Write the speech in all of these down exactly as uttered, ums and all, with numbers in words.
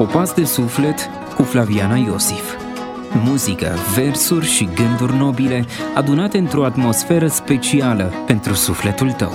Popas de suflet cu Flaviana Iosif. Muzică, versuri și gânduri nobile adunate într-o atmosferă specială pentru sufletul tău.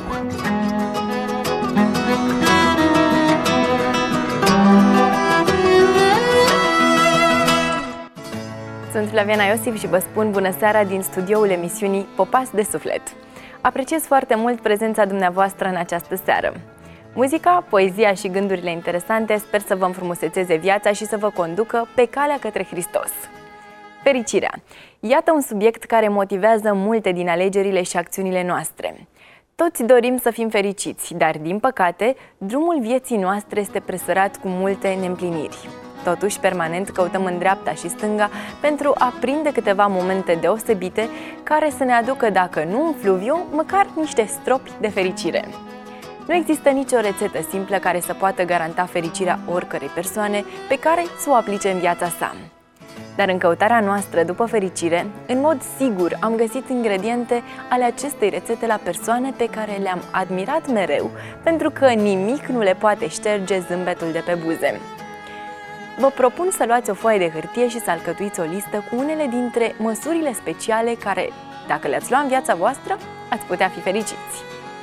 Sunt Flaviana Iosif și vă spun bună seara din studioul emisiunii Popas de suflet. Apreciez foarte mult prezența dumneavoastră în această seară. Muzica, poezia și gândurile interesante sper să vă înfrumusețeze viața și să vă conducă pe calea către Hristos. Fericirea. Iată un subiect care motivează multe din alegerile și acțiunile noastre. Toți dorim să fim fericiți, dar, din păcate, drumul vieții noastre este presărat cu multe neîmpliniri. Totuși, permanent căutăm în dreapta și stânga pentru a prinde câteva momente deosebite care să ne aducă, dacă nu un fluviu, măcar niște stropi de fericire. Nu există nicio rețetă simplă care să poată garanta fericirea oricărei persoane pe care să o aplice în viața sa. Dar în căutarea noastră după fericire, în mod sigur am găsit ingrediente ale acestei rețete la persoane pe care le-am admirat mereu, pentru că nimic nu le poate șterge zâmbetul de pe buze. Vă propun să luați o foaie de hârtie și să alcătuiți o listă cu unele dintre măsurile speciale care, dacă le-ați lua în viața voastră, ați putea fi fericiți.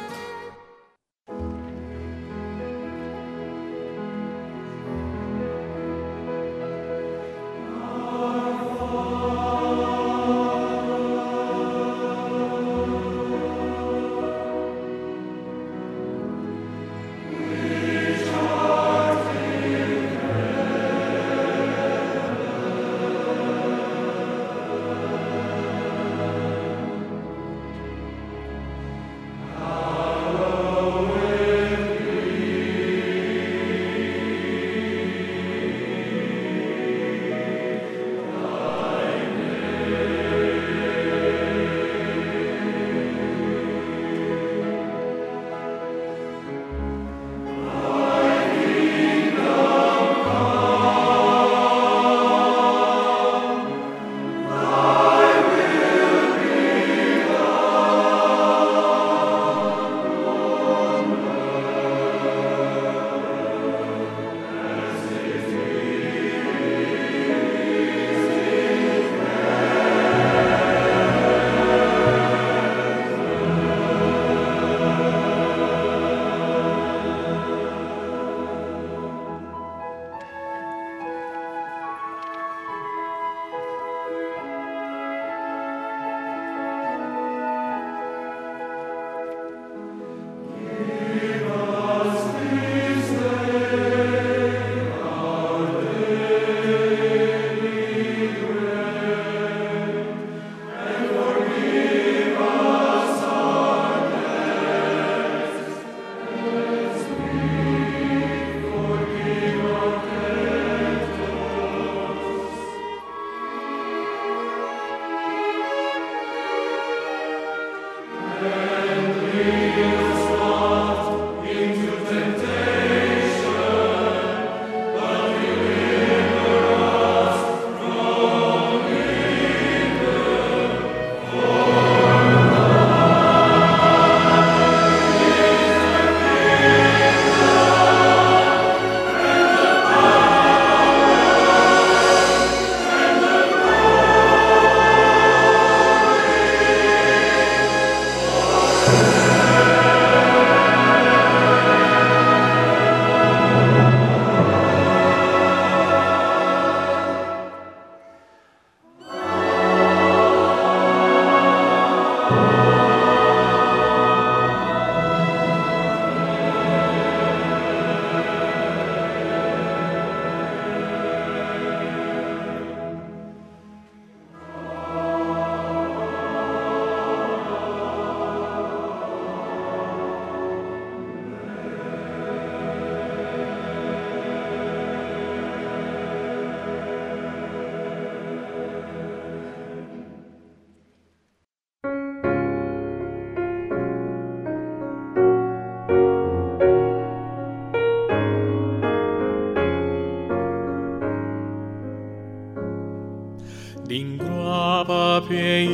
Din groapa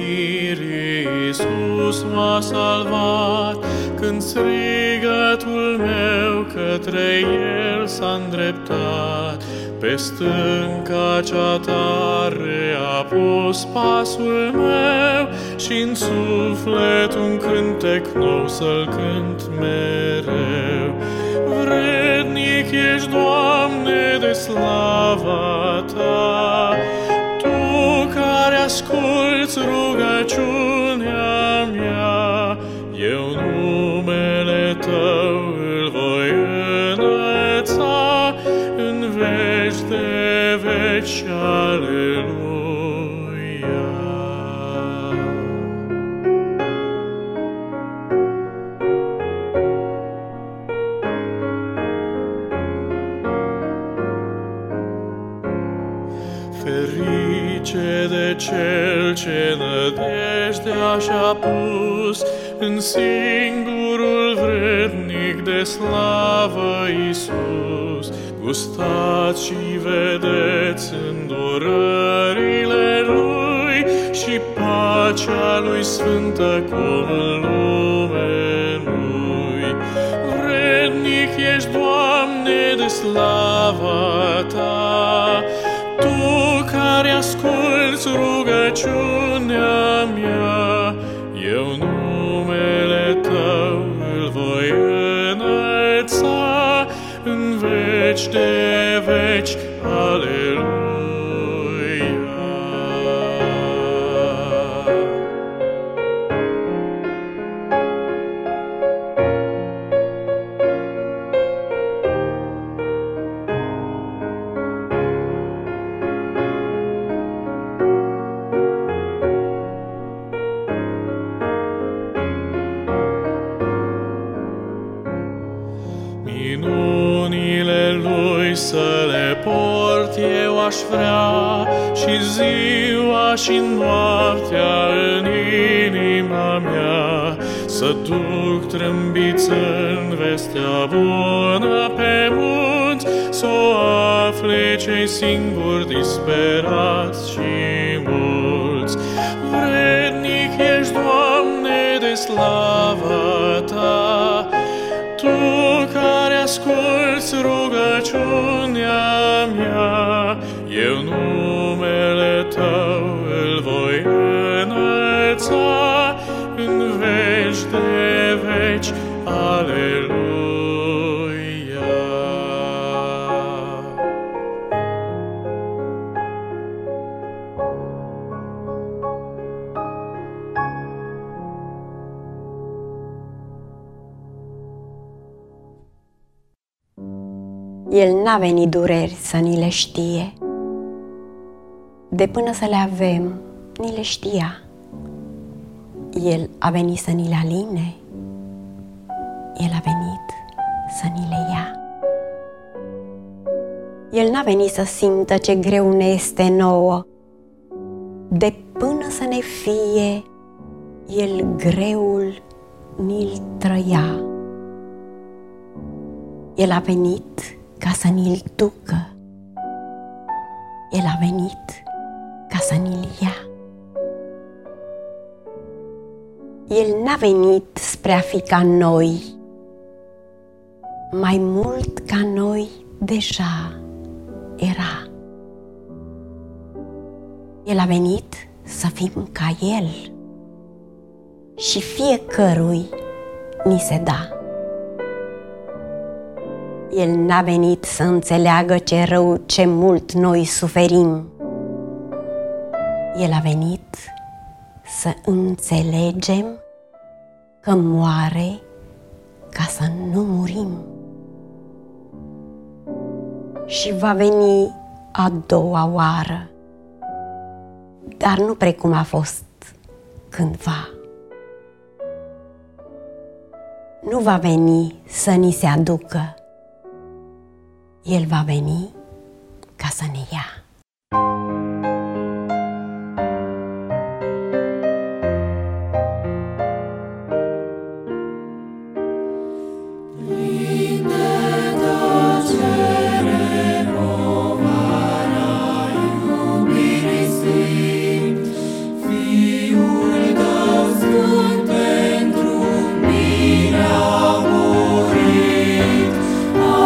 pieirii Iisus m-a salvat, când strigătul meu că către el s-a îndreptat, pe stânca cea tare a pus pasul meu și-n suflet un cântec nou să-l cânt mereu. Vrednic ești, Doamne, de slava Ta, Tu care asculți rugăciunea mea, eu numele Tău îl voi înălța în veci de veci, aleluia. Ferice de cel ce nădejdea și-a pus în singurul vrednic de slavă, Iisus. Gustați și vedeți îndurările Lui și pacea Lui sfântă cum în lume nu-i. Vrednic ești, Doamne, de slava Ta, Tu care asculți rugăciunea mea, eu numele Tău îl voi înălța în veci de veci, aleluia. Minunile Lui să le port eu aș vrea, și ziua și noaptea în inima mea, să duc trâmbiță în vestea bună pe munți, să o afle cei singuri disperați și mulți. Vrednic ești, Doamne, de slava Ta, Tu care asculți rugăciunea mea, eu numele Tău îl voi înălța în veci de veci, aleluia. El n-a venit dureri să ni le știe, de până să le avem, ni le știa. El a venit să ni le aline, El a venit să ni le ia. El n-a venit să simtă ce greu ne este nouă, de până să ne fie, El greul ni-l trăia. El a venit ca să ni-l ducă, El a venit ca să ni-l ia. El n-a venit spre a fi ca noi, mai mult ca noi deja era. El a venit să fim ca El și fiecărui ni se da. El n-a venit să înțeleagă ce rău, ce mult noi suferim. El a venit să înțelegem că moare ca să nu murim. Și va veni a doua oară, dar nu precum a fost cândva. Nu va veni să ni se aducă, El va veni ca să ne ia. Pentru mine a murit.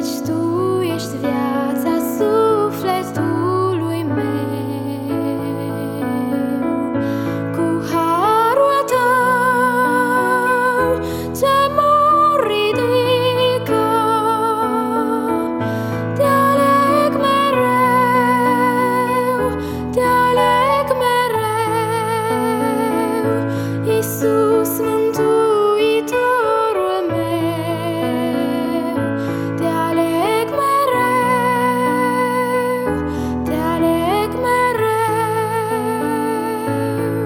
căci Tu ești viața sufletului meu. Cu harul Tău ce mă ridică, Te aleg mereu, Te aleg mereu, Iisus Mântuitorul meu. Te aleg mereu, Te aleg mereu.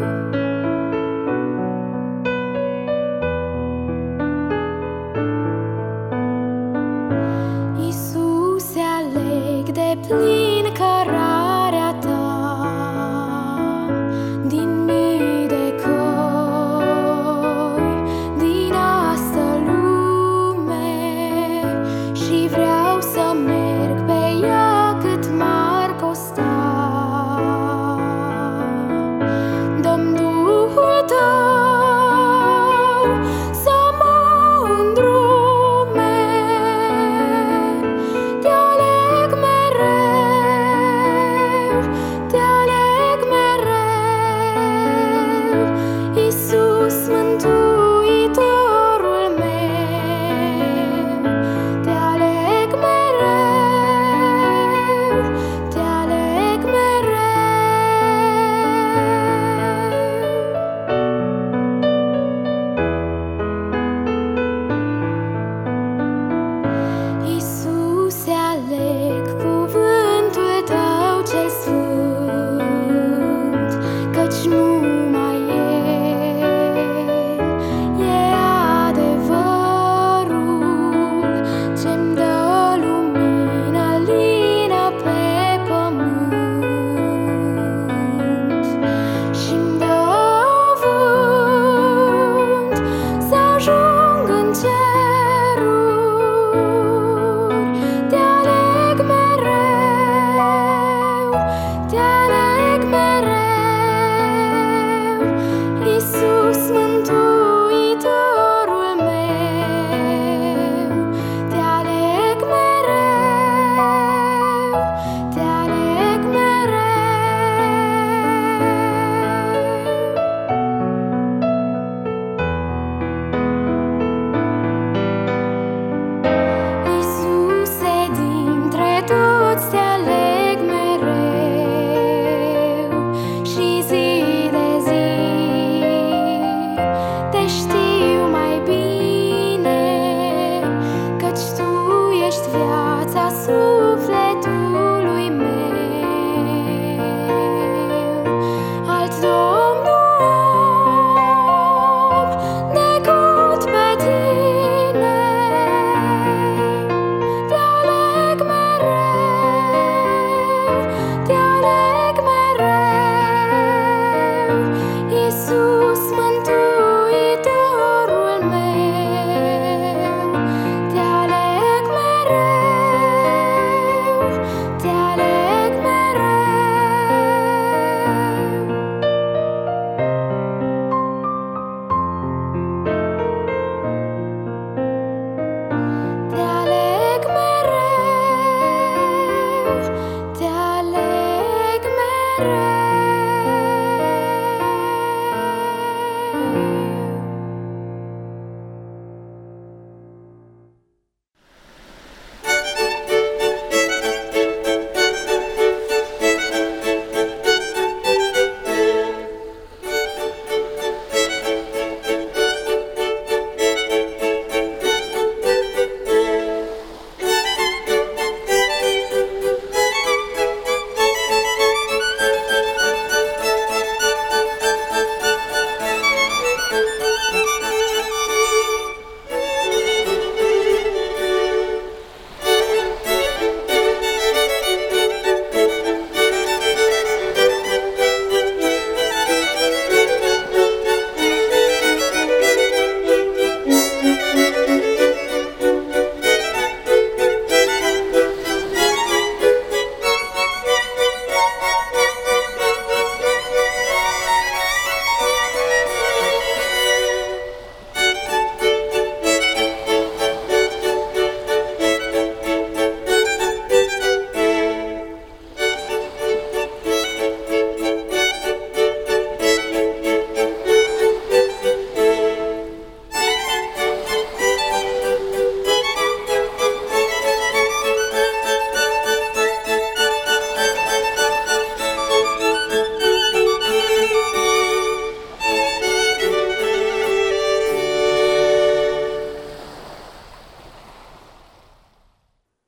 Iisuse, aleg de plin cărarea Ta din mii de căi, din astă lume, și vreau să merg pe ea cât m-ar costa. Dă-mi Duhul Tău să mă îndrume, Te aleg mereu,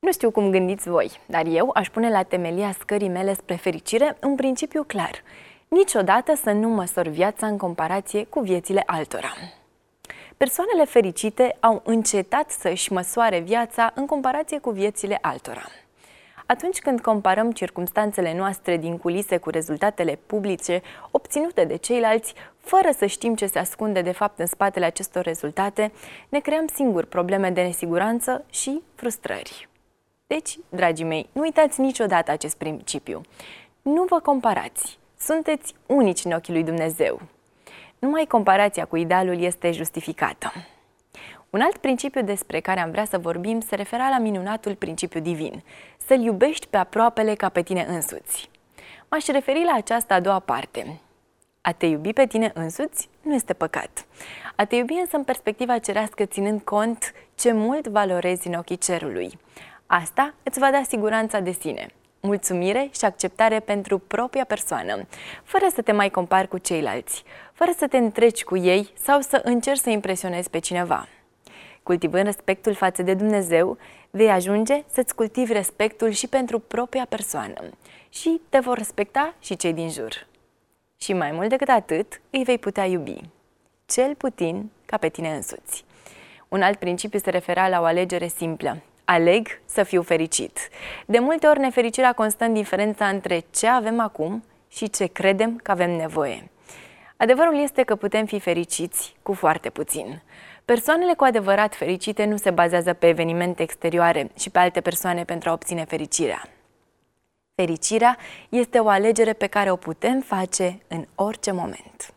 Nu știu cum gândiți voi, dar eu aș pune la temelia scării mele spre fericire un principiu clar. Niciodată să nu măsor viața în comparație cu viețile altora. Persoanele fericite au încetat să-și măsoare viața în comparație cu viețile altora. Atunci când comparăm circumstanțele noastre din culise cu rezultatele publice obținute de ceilalți, fără să știm ce se ascunde de fapt în spatele acestor rezultate, ne creăm singuri probleme de nesiguranță și frustrări. Deci, dragii mei, nu uitați niciodată acest principiu. Nu vă comparați. Sunteți unici în ochii lui Dumnezeu. Numai comparația cu idealul este justificată. Un alt principiu despre care am vrea să vorbim se refera la minunatul principiu divin, să-L iubești pe aproapele ca pe tine însuți. M-aș referi la această a doua parte. A te iubi pe tine însuți nu este păcat. A te iubi însă în perspectiva cerească, ținând cont ce mult valorezi în ochii cerului. Asta îți va da siguranța de sine, mulțumire și acceptare pentru propria persoană, fără să te mai compari cu ceilalți, fără să te întreci cu ei sau să încerci să impresionezi pe cineva. Cultivând respectul față de Dumnezeu, vei ajunge să-ți cultivi respectul și pentru propria persoană și te vor respecta și cei din jur. Și mai mult decât atât, îi vei putea iubi, cel puțin ca pe tine însuți. Un alt principiu se refera la o alegere simplă. Aleg să fiu fericit. De multe ori nefericirea constă în diferența între ce avem acum și ce credem că avem nevoie. Adevărul este că putem fi fericiți cu foarte puțin. Persoanele cu adevărat fericite nu se bazează pe evenimente exterioare și pe alte persoane pentru a obține fericirea. Fericirea este o alegere pe care o putem face în orice moment.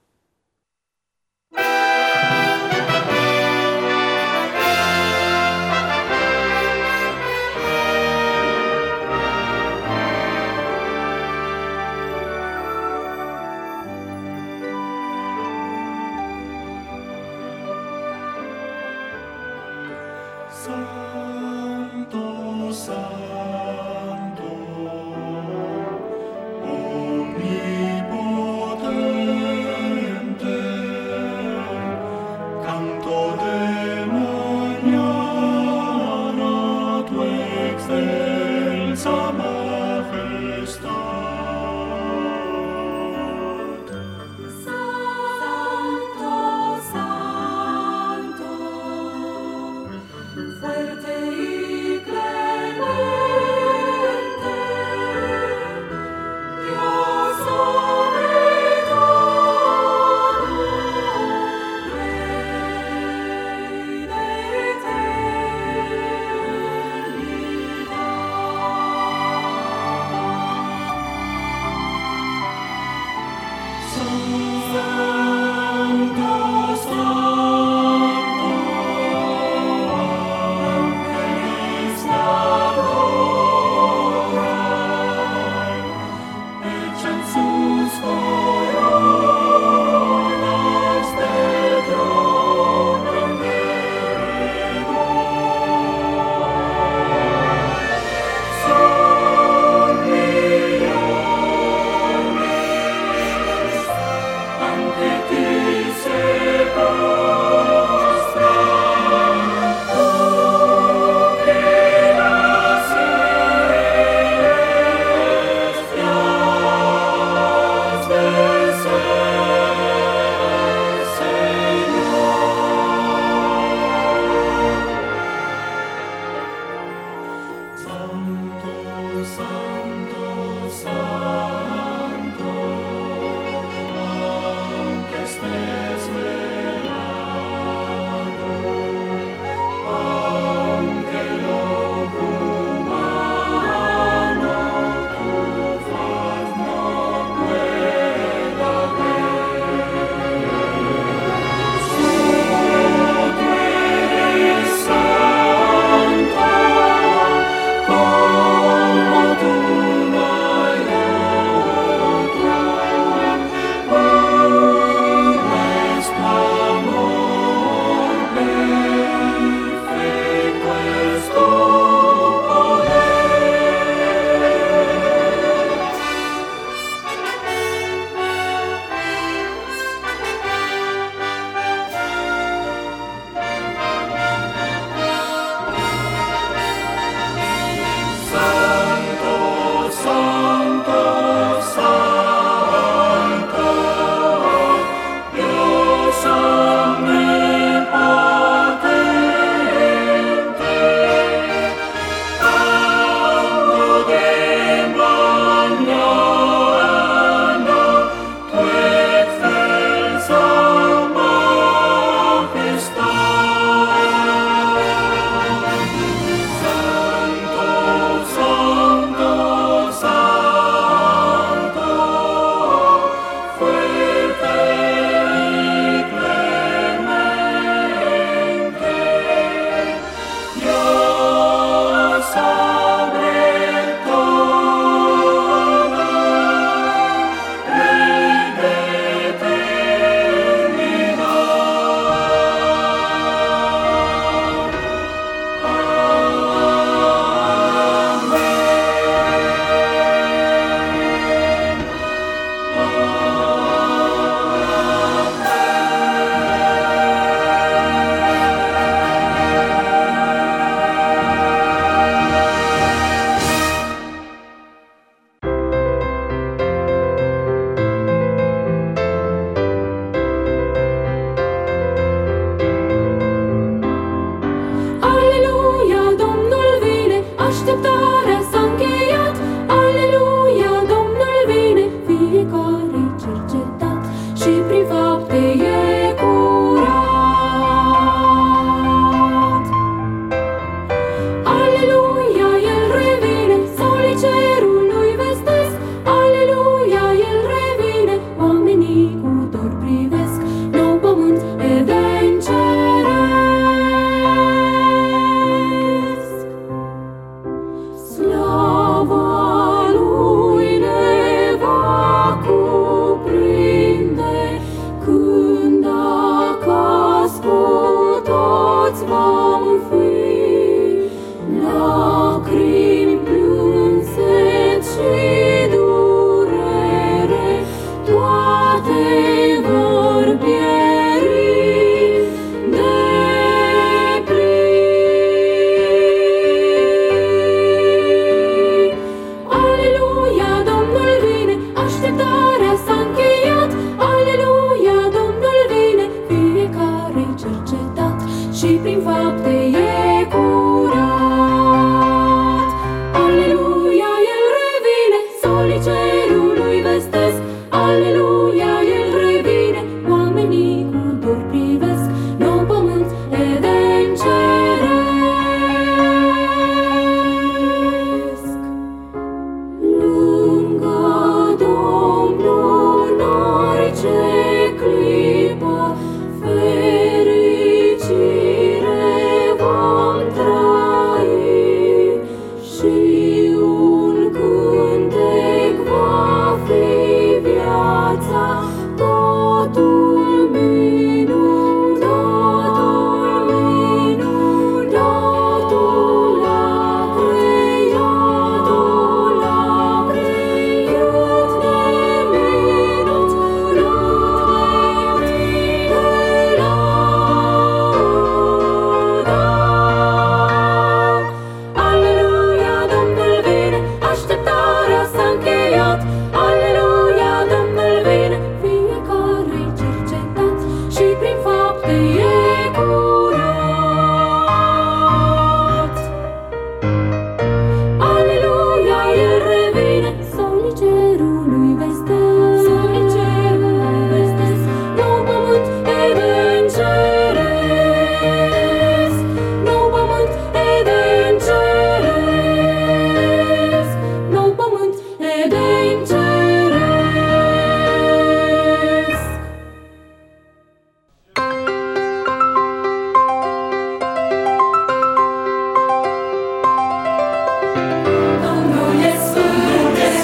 Santo, Santo, omnipotente, canto de mañana tu excelsa majestad. Santo, Santo, fuerte y clemente, Dios sobre todo, Rey de eternidad.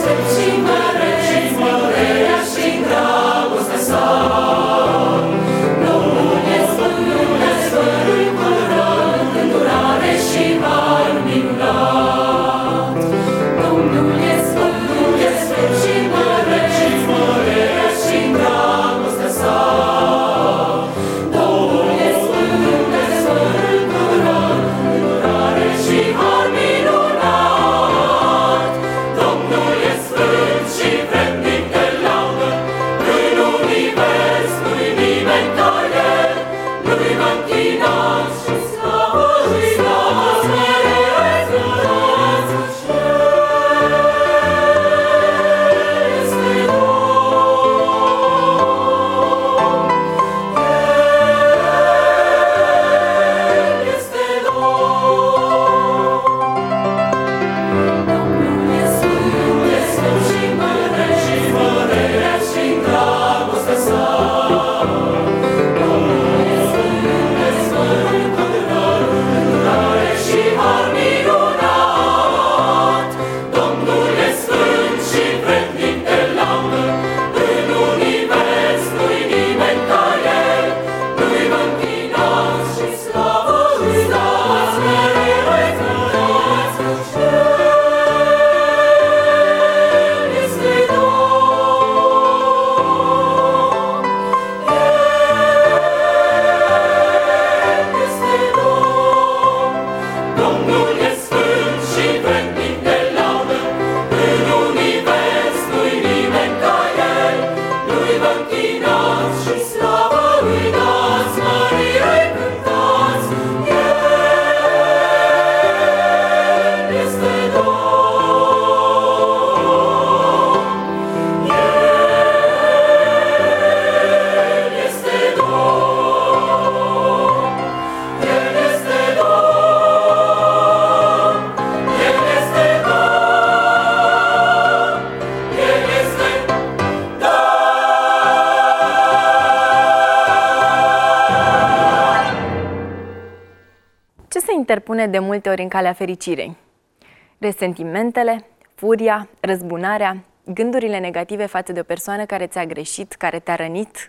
interpune de multe ori în calea fericirei. Resentimentele, furia, răzbunarea, gândurile negative față de o persoană care ți-a greșit, care te-a rănit.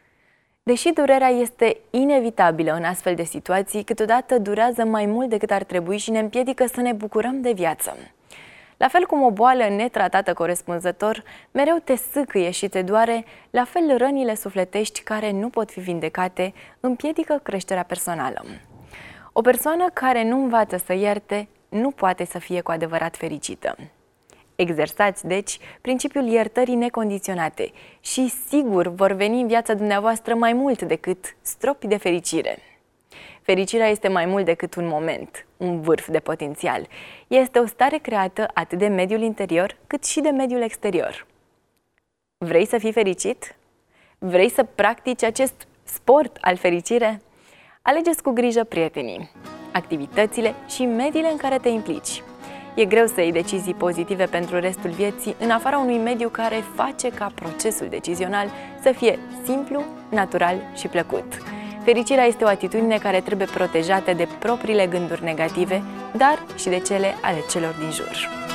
Deși durerea este inevitabilă în astfel de situații, câteodată durează mai mult decât ar trebui și ne împiedică să ne bucurăm de viață. La fel cum o boală netratată corespunzător mereu te sâcâie și te doare, la fel rănile sufletești care nu pot fi vindecate împiedică creșterea personală. O persoană care nu învață să ierte nu poate să fie cu adevărat fericită. Exersați, deci, principiul iertării necondiționate și sigur vor veni în viața dumneavoastră mai mult decât stropi de fericire. Fericirea este mai mult decât un moment, un vârf de potențial. Este o stare creată atât de mediul interior cât și de mediul exterior. Vrei să fii fericit? Vrei să practici acest sport al fericire? Alegeți cu grijă prietenii, activitățile și mediile în care te implici. E greu să iei decizii pozitive pentru restul vieții în afara unui mediu care face ca procesul decizional să fie simplu, natural și plăcut. Fericirea este o atitudine care trebuie protejată de propriile gânduri negative, dar și de cele ale celor din jur.